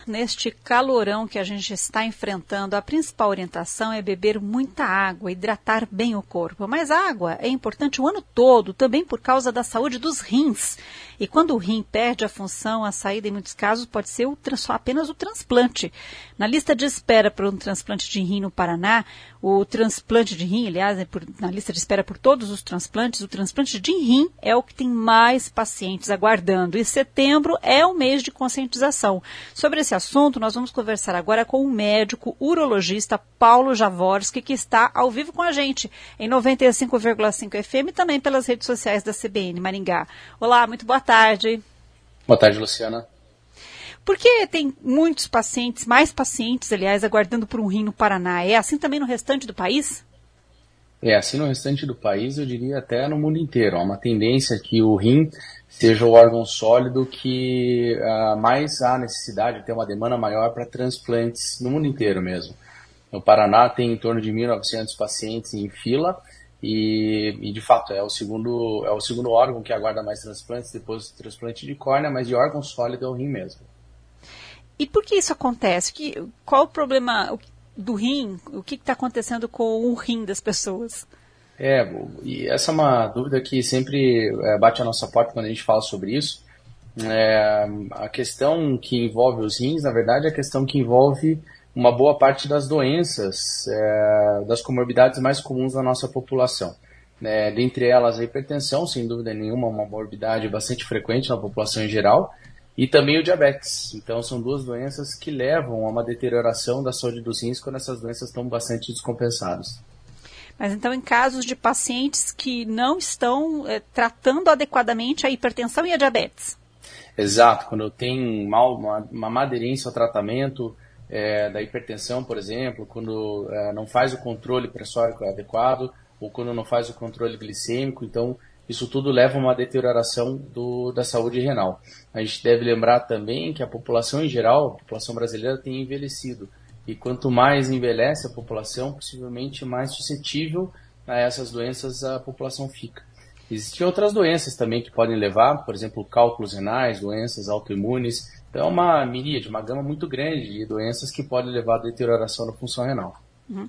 Neste calorão que a gente está enfrentando, a principal orientação é beber muita água, hidratar bem o corpo. Mas a água é importante o ano todo, também por causa da saúde dos rins. E quando o rim perde a função, a saída em muitos casos pode ser apenas o transplante. Na lista de espera para um transplante de rim no Paraná, o transplante de rim, aliás, na lista de espera por todos os transplantes, o transplante de rim é o que tem mais pacientes aguardando. E setembro é o mês de conscientização. Sobre esse assunto, nós vamos conversar agora com o médico urologista Paulo Jaworski, que está ao vivo com a gente em 95,5 FM e também pelas redes sociais da CBN Maringá. Olá, muito boa tarde. Boa tarde, Luciana. Por que tem muitos pacientes, mais pacientes, aliás, aguardando por um rim no Paraná? É assim também no restante do país? É assim no restante do país, eu diria até no mundo inteiro. Há uma tendência que o rim seja o órgão sólido que mais há necessidade de ter uma demanda maior para transplantes no mundo inteiro mesmo. No Paraná tem em torno de 1.900 pacientes em fila e de fato é o segundo órgão que aguarda mais transplantes, depois do transplante de córnea, mas de órgão sólido é o rim mesmo. E por que isso acontece? Qual o problema do rim? O que está acontecendo com o rim das pessoas? E essa é uma dúvida que sempre bate a nossa porta quando a gente fala sobre isso. A questão que envolve os rins, na verdade, é a questão que envolve uma boa parte das doenças, das comorbidades mais comuns da nossa população. Dentre elas, a hipertensão, sem dúvida nenhuma, uma morbidade bastante frequente na população em geral, e também o diabetes. Então, são duas doenças que levam a uma deterioração da saúde dos rins quando essas doenças estão bastante descompensadas. Mas então, em casos de pacientes que não estão tratando adequadamente a hipertensão e a diabetes? Exato, quando tem uma má aderência ao tratamento da hipertensão, por exemplo, quando não faz o controle pressórico adequado, ou quando não faz o controle glicêmico, então isso tudo leva a uma deterioração da saúde renal. A gente deve lembrar também que a população em geral, a população brasileira tem envelhecido. E quanto mais envelhece a população, possivelmente mais suscetível a essas doenças a população fica. Existem outras doenças também que podem levar, por exemplo, cálculos renais, doenças autoimunes. Então é uma miríade, uma gama muito grande de doenças que podem levar à deterioração da função renal. Uhum.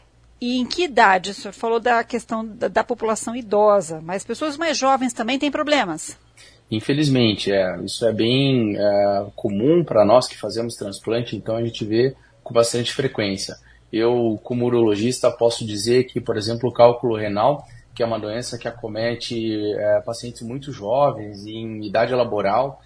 E em que idade? O senhor falou da questão da população idosa, mas pessoas mais jovens também têm problemas? Infelizmente, isso é bem comum para nós que fazemos transplante, então a gente vê com bastante frequência. Eu, como urologista, posso dizer que, por exemplo, o cálculo renal, que é uma doença que acomete pacientes muito jovens, em idade laboral,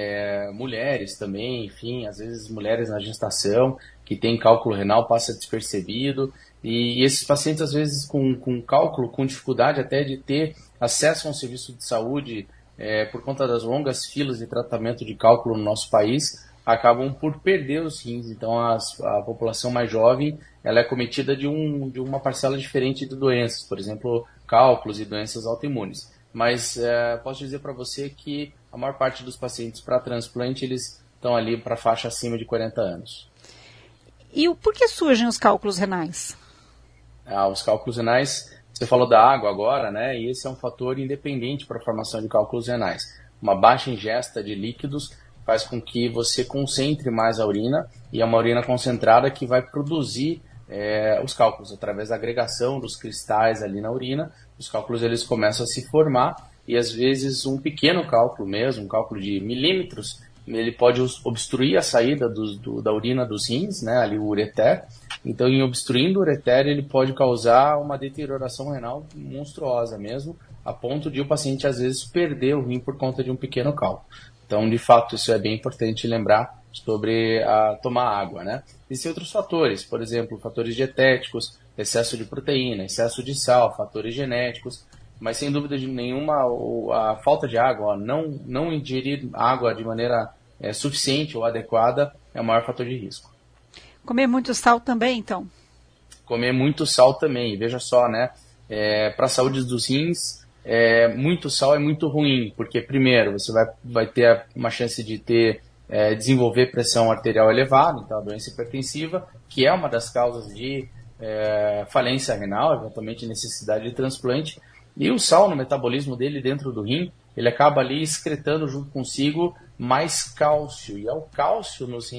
mulheres também, enfim, às vezes mulheres na gestação, que têm cálculo renal, passa despercebido, e esses pacientes, às vezes, com cálculo, com dificuldade até de ter acesso a um serviço de saúde, por conta das longas filas de tratamento de cálculo no nosso país, acabam por perder os rins. Então, a população mais jovem ela é acometida de uma parcela diferente de doenças, por exemplo, cálculos e doenças autoimunes. Mas posso dizer para você que a maior parte dos pacientes para transplante, eles estão ali para a faixa acima de 40 anos. E por que surgem os cálculos renais? Os cálculos renais, você falou da água agora, né? E esse é um fator independente para a formação de cálculos renais. Uma baixa ingesta de líquidos faz com que você concentre mais a urina, e é uma urina concentrada que vai produzir os cálculos. Através da agregação dos cristais ali na urina, os cálculos eles começam a se formar, e às vezes um pequeno cálculo mesmo, um cálculo de milímetros, ele pode obstruir a saída da urina dos rins, né, ali o ureter. Então, em obstruindo o ureter, ele pode causar uma deterioração renal monstruosa mesmo, a ponto de o paciente às vezes perder o rim por conta de um pequeno cálculo. Então, de fato, isso é bem importante lembrar sobre tomar água, né? Existem outros fatores, por exemplo, fatores dietéticos, excesso de proteína, excesso de sal, fatores genéticos, mas sem dúvida nenhuma a falta de água, não ingerir água de maneira suficiente ou adequada é o maior fator de risco. Comer muito sal também, então? Comer muito sal também, veja só, né? Para a saúde dos rins, muito sal é muito ruim, porque primeiro você vai ter uma chance de desenvolver pressão arterial elevada, então a doença hipertensiva, que é uma das causas de falência renal, eventualmente necessidade de transplante, e o sal no metabolismo dele dentro do rim, ele acaba ali excretando junto consigo mais cálcio, e é o cálcio nos rins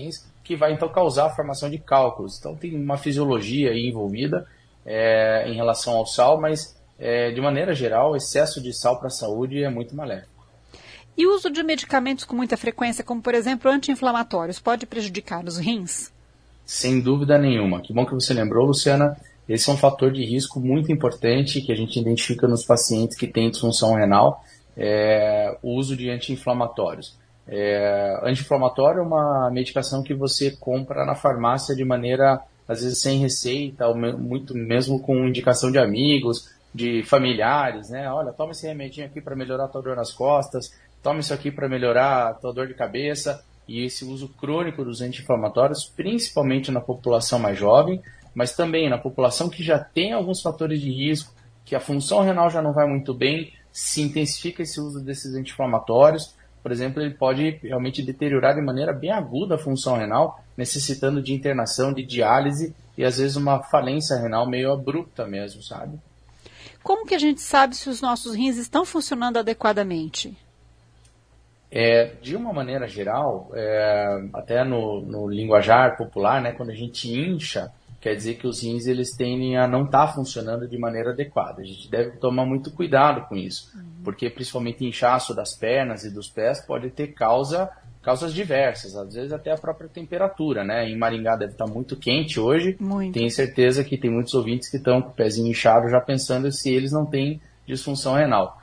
que vai então causar a formação de cálculos. Então tem uma fisiologia aí envolvida em relação ao sal, mas de maneira geral, o excesso de sal para a saúde é muito maléfico. E o uso de medicamentos com muita frequência, como por exemplo anti-inflamatórios, pode prejudicar os rins? Sem dúvida nenhuma. Que bom que você lembrou, Luciana. Esse é um fator de risco muito importante que a gente identifica nos pacientes que têm disfunção renal, o uso de anti-inflamatórios. Anti-inflamatório é uma medicação que você compra na farmácia de maneira, às vezes, sem receita, ou muito mesmo com indicação de amigos, de familiares, né? Olha, toma esse remedinho aqui para melhorar a tua dor nas costas, toma isso aqui para melhorar a tua dor de cabeça. E esse uso crônico dos anti-inflamatórios, principalmente na população mais jovem, mas também na população que já tem alguns fatores de risco, que a função renal já não vai muito bem, se intensifica esse uso desses anti-inflamatórios. Por exemplo, ele pode realmente deteriorar de maneira bem aguda a função renal, necessitando de internação, de diálise e às vezes uma falência renal meio abrupta mesmo, sabe? Como que a gente sabe se os nossos rins estão funcionando adequadamente? De uma maneira geral, até no linguajar popular, né, quando a gente incha, quer dizer que os rins eles tendem a não estar funcionando de maneira adequada. A gente deve tomar muito cuidado com isso, porque principalmente inchaço das pernas e dos pés pode ter causas diversas, às vezes até a própria temperatura, né? Em Maringá deve estar muito quente hoje, tenho certeza que tem muitos ouvintes que estão com o pezinho inchado já pensando se eles não têm disfunção renal.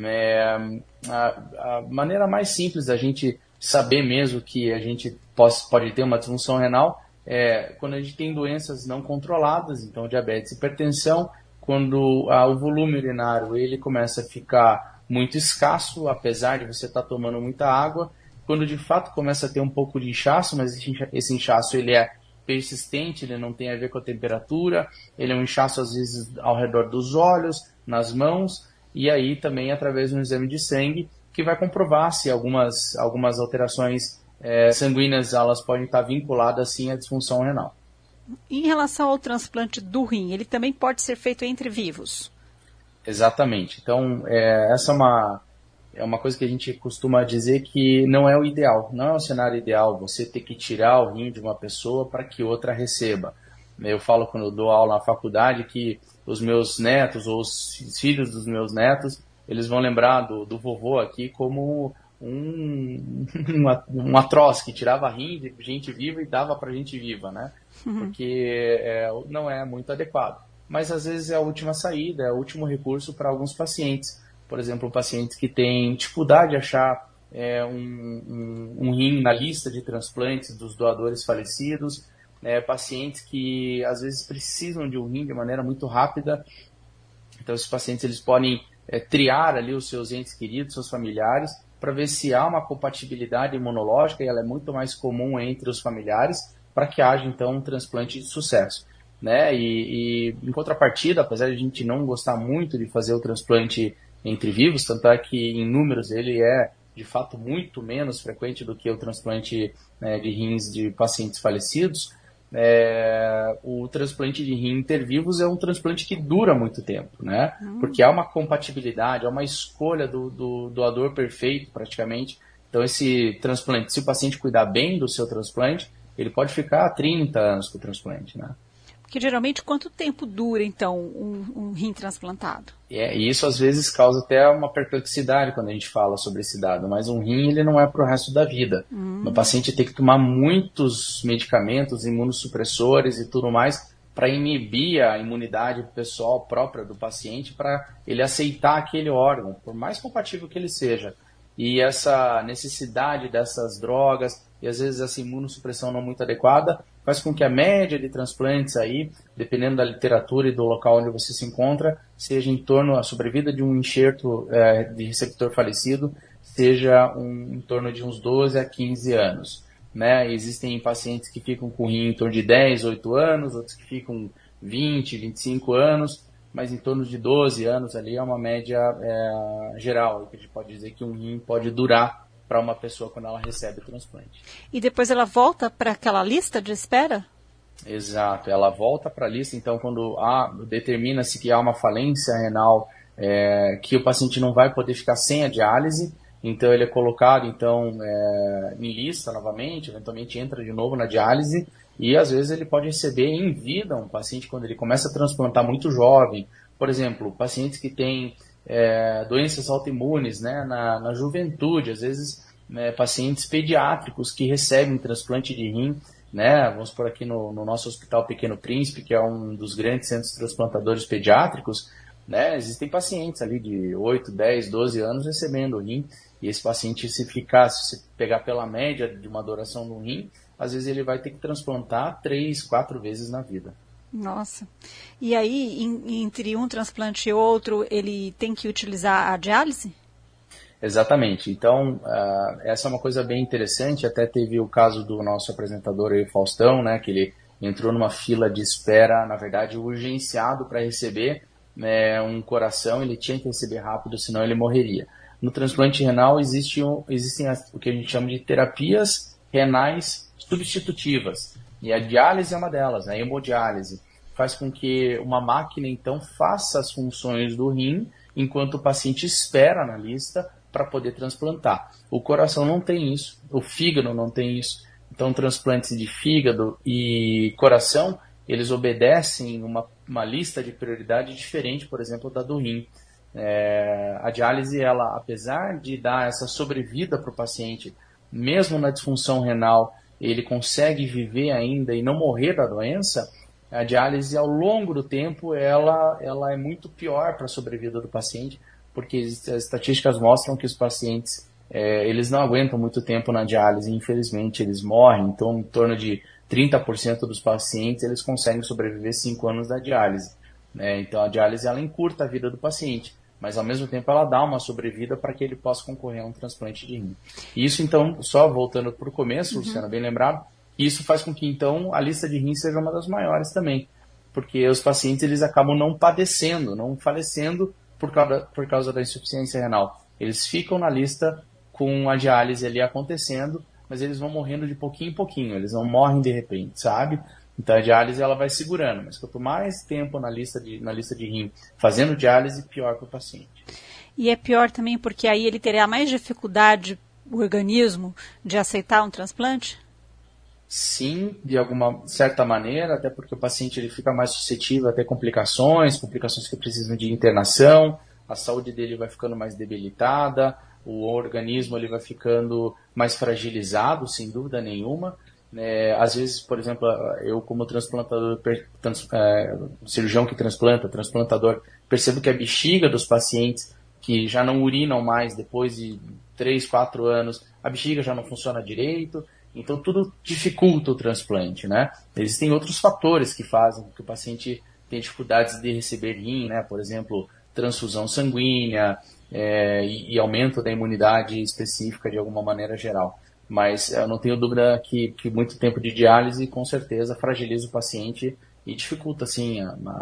A maneira mais simples da gente saber mesmo que a gente pode ter uma disfunção renal quando a gente tem doenças não controladas, então diabetes e hipertensão, quando o volume urinário ele começa a ficar muito escasso, apesar de você estar tomando muita água, quando de fato começa a ter um pouco de inchaço, mas esse inchaço ele é persistente, ele não tem a ver com a temperatura, ele é um inchaço às vezes ao redor dos olhos, nas mãos, e aí também através de um exame de sangue que vai comprovar se algumas alterações sanguíneas elas podem estar vinculadas sim à disfunção renal. Em relação ao transplante do rim, ele também pode ser feito entre vivos? Exatamente. Então, essa é uma coisa que a gente costuma dizer que não é o ideal, não é o cenário ideal você ter que tirar o rim de uma pessoa para que outra receba. Eu falo quando eu dou aula na faculdade que os meus netos ou os filhos dos meus netos, eles vão lembrar do vovô aqui como um atroz que tirava rim de gente viva e dava para gente viva, né? Porque não é muito adequado. Mas às vezes é a última saída, é o último recurso para alguns pacientes. Por exemplo, pacientes que têm dificuldade de achar um rim na lista de transplantes dos doadores falecidos, pacientes que às vezes precisam de um rim de maneira muito rápida. Então esses pacientes eles podem triar ali os seus entes queridos, seus familiares, para ver se há uma compatibilidade imunológica, e ela é muito mais comum entre os familiares, para que haja então um transplante de sucesso. Né? E em contrapartida, apesar de a gente não gostar muito de fazer o transplante entre vivos, tanto é que em números ele é de fato muito menos frequente do que o transplante de rins de pacientes falecidos, o transplante de rim intervivos é um transplante que dura muito tempo, né? Porque há uma compatibilidade, há uma escolha do doador perfeito praticamente. Então esse transplante, se o paciente cuidar bem do seu transplante, ele pode ficar 30 anos com o transplante, né? Porque geralmente quanto tempo dura então um rim transplantado? E isso às vezes causa até uma perplexidade quando a gente fala sobre esse dado, mas um rim ele não é para o resto da vida. O paciente tem que tomar muitos medicamentos, imunossupressores e tudo mais para inibir a imunidade pessoal própria do paciente, para ele aceitar aquele órgão, por mais compatível que ele seja. E essa necessidade dessas drogas e às vezes essa imunossupressão não muito adequada faz com que a média de transplantes aí, dependendo da literatura e do local onde você se encontra, seja em torno, a sobrevida de um enxerto de receptor falecido, seja em torno de uns 12 a 15 anos. Né? Existem pacientes que ficam com o rim em torno de 10, 8 anos, outros que ficam 20, 25 anos, mas em torno de 12 anos ali é uma média geral, que a gente pode dizer que um rim pode durar para uma pessoa quando ela recebe o transplante. E depois ela volta para aquela lista de espera? Exato, ela volta para a lista, então quando determina-se que há uma falência renal, que o paciente não vai poder ficar sem a diálise, então ele é colocado em lista novamente, eventualmente entra de novo na diálise, e às vezes ele pode receber em vida um paciente quando ele começa a transplantar muito jovem. Por exemplo, pacientes que têm doenças autoimunes, né, na juventude, às vezes pacientes pediátricos que recebem transplante de rim, né, vamos por aqui no nosso Hospital Pequeno Príncipe, que é um dos grandes centros transplantadores pediátricos, né, existem pacientes ali de 8, 10, 12 anos recebendo o rim, e esse paciente, se você pegar pela média de uma duração do rim, às vezes ele vai ter que transplantar 3, 4 vezes na vida. Nossa. E aí, entre um transplante e outro, ele tem que utilizar a diálise? Exatamente. Então, essa é uma coisa bem interessante. Até teve o caso do nosso apresentador aí, Faustão, né, que ele entrou numa fila de espera, na verdade, urgenciado para receber um coração. Ele tinha que receber rápido, senão ele morreria. No transplante renal existem o que a gente chama de terapias renais substitutivas. E a diálise é uma delas, a hemodiálise. Faz com que uma máquina, então, faça as funções do rim, enquanto o paciente espera na lista para poder transplantar. O coração não tem isso, o fígado não tem isso. Então, transplantes de fígado e coração, eles obedecem uma lista de prioridade diferente, por exemplo, da do rim. A diálise, ela, apesar de dar essa sobrevida para o paciente, mesmo na disfunção renal, ele consegue viver ainda e não morrer da doença. A diálise, ao longo do tempo, ela é muito pior para a sobrevida do paciente, porque as estatísticas mostram que os pacientes eles não aguentam muito tempo na diálise, infelizmente eles morrem. Então, em torno de 30% dos pacientes eles conseguem sobreviver 5 anos da diálise. Então, a diálise ela encurta a vida do paciente, mas ao mesmo tempo ela dá uma sobrevida para que ele possa concorrer a um transplante de rim. E isso, então, só voltando para o começo, Luciana, bem lembrado, isso faz com que, então, a lista de rins seja uma das maiores também, porque os pacientes eles acabam não padecendo, não falecendo por causa da insuficiência renal. Eles ficam na lista com a diálise ali acontecendo, mas eles vão morrendo de pouquinho em pouquinho, eles não morrem de repente, sabe? Então a diálise ela vai segurando, mas quanto mais tempo na lista de rim fazendo diálise, pior para o paciente. E é pior também porque aí ele terá mais dificuldade, o organismo, de aceitar um transplante? Sim, de alguma certa maneira, até porque o paciente ele fica mais suscetível a ter complicações que precisam de internação, a saúde dele vai ficando mais debilitada, o organismo ele vai ficando mais fragilizado, sem dúvida nenhuma. Às vezes, por exemplo, eu como transplantador, cirurgião que transplantador, percebo que a bexiga dos pacientes que já não urinam mais depois de 3, 4 anos, a bexiga já não funciona direito, então tudo dificulta o transplante, né? Existem outros fatores que fazem com que o paciente tenha dificuldades de receber rim, né? Por exemplo, transfusão sanguínea e aumento da imunidade específica de alguma maneira geral. Mas eu não tenho dúvida que muito tempo de diálise com certeza fragiliza o paciente e dificulta, sim,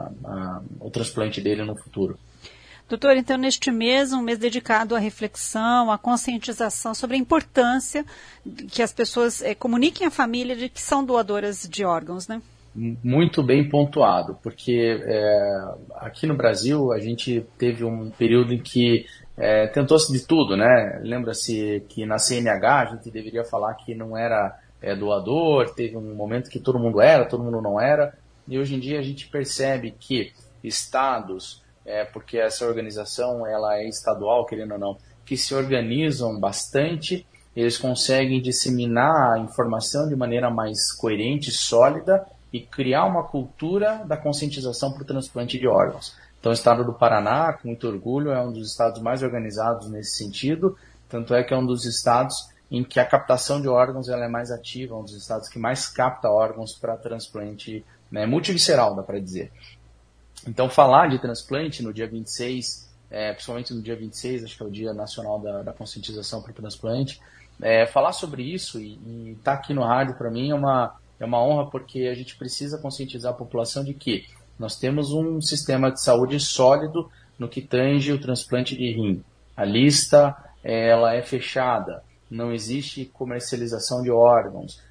o transplante dele no futuro. Doutor, então neste mês, um mês dedicado à reflexão, à conscientização sobre a importância que as pessoas comuniquem à família de que são doadoras de órgãos, né? Muito bem pontuado, porque aqui no Brasil a gente teve um período em que tentou-se de tudo, né? Lembra-se que na CNH a gente deveria falar que não era doador, teve um momento que todo mundo era, todo mundo não era, e hoje em dia a gente percebe que estados, porque essa organização ela é estadual, querendo ou não, que se organizam bastante, eles conseguem disseminar a informação de maneira mais coerente, sólida, e criar uma cultura da conscientização para o transplante de órgãos. Então, o estado do Paraná, com muito orgulho, é um dos estados mais organizados nesse sentido, tanto é que é um dos estados em que a captação de órgãos ela é mais ativa, um dos estados que mais capta órgãos para transplante multivisceral, dá para dizer. Então, falar de transplante no dia 26, principalmente no dia 26, acho que é o Dia Nacional da Conscientização para o Transplante, falar sobre isso e estar aqui no rádio, para mim, é uma honra, porque a gente precisa conscientizar a população de que nós temos um sistema de saúde sólido no que tange o transplante de rim. A lista ela é fechada, não existe comercialização de órgãos.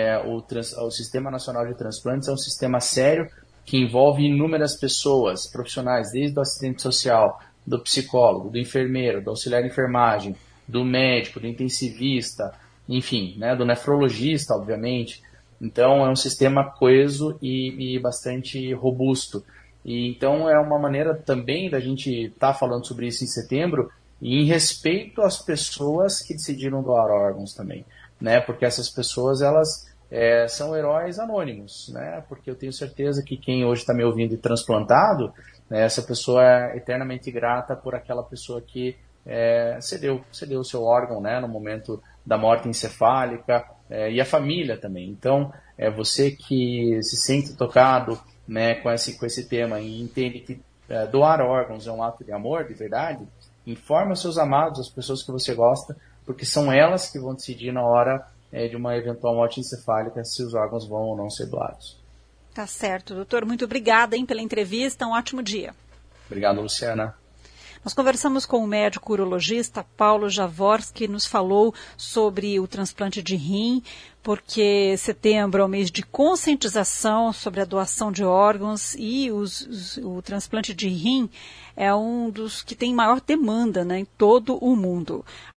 O Sistema Nacional de Transplantes é um sistema sério que envolve inúmeras pessoas, profissionais, desde o assistente social, do psicólogo, do enfermeiro, do auxiliar de enfermagem, do médico, do intensivista, enfim, né, do nefrologista, obviamente. Então, é um sistema coeso e bastante robusto. E, então, é uma maneira também da gente estar falando sobre isso em setembro, e em respeito às pessoas que decidiram doar órgãos também, né? Porque essas pessoas, elas são heróis anônimos, né? Porque eu tenho certeza que quem hoje está me ouvindo e transplantado, né, essa pessoa é eternamente grata por aquela pessoa que cedeu o seu órgão, né, no momento da morte encefálica, e a família também. Então, você que se sente tocado, né, com esse tema e entende que doar órgãos é um ato de amor, de verdade, informe os seus amados, as pessoas que você gosta, porque são elas que vão decidir na hora de uma eventual morte encefálica se os órgãos vão ou não ser doados. Tá certo, doutor. Muito obrigada, pela entrevista. Um ótimo dia. Obrigado, Luciana. Nós conversamos com o médico urologista Paulo Jaworski, que nos falou sobre o transplante de rim, porque setembro é o mês de conscientização sobre a doação de órgãos e o transplante de rim é um dos que tem maior demanda, né, em todo o mundo.